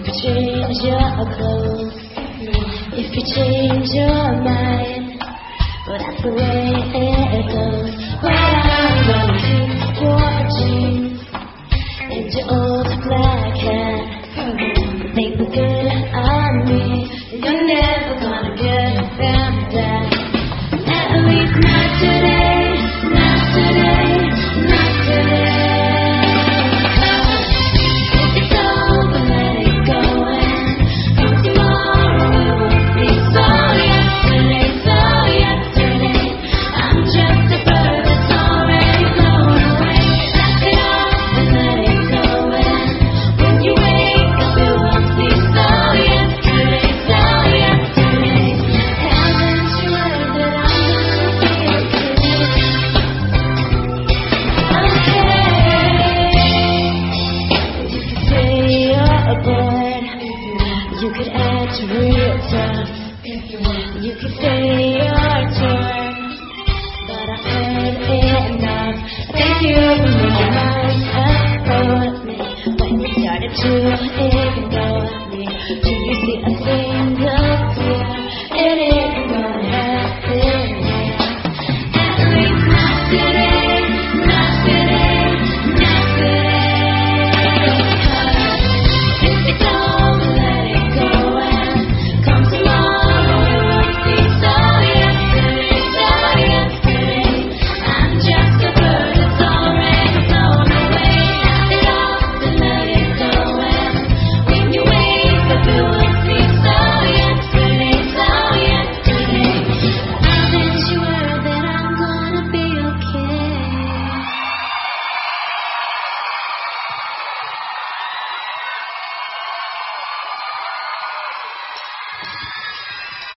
you change your clothes, if you change your mind, well, that's the way it goes. But I'm gonna keep your jeans and your old black hat. They look good on me, and you're never gonna get them back. At least not today, not today, not today. It's over, let it go, and tomorrow we won't be. So yesterday, I'm just a bird that's already blown away. Knock it off and let it go, and when you wake up you won't see. So yesterday, haven't you heard that I'm gonna be you could act real tough. You could say your turn, but I've heard enough. Thank you for my mind about me when you started to ignore me. Do you see a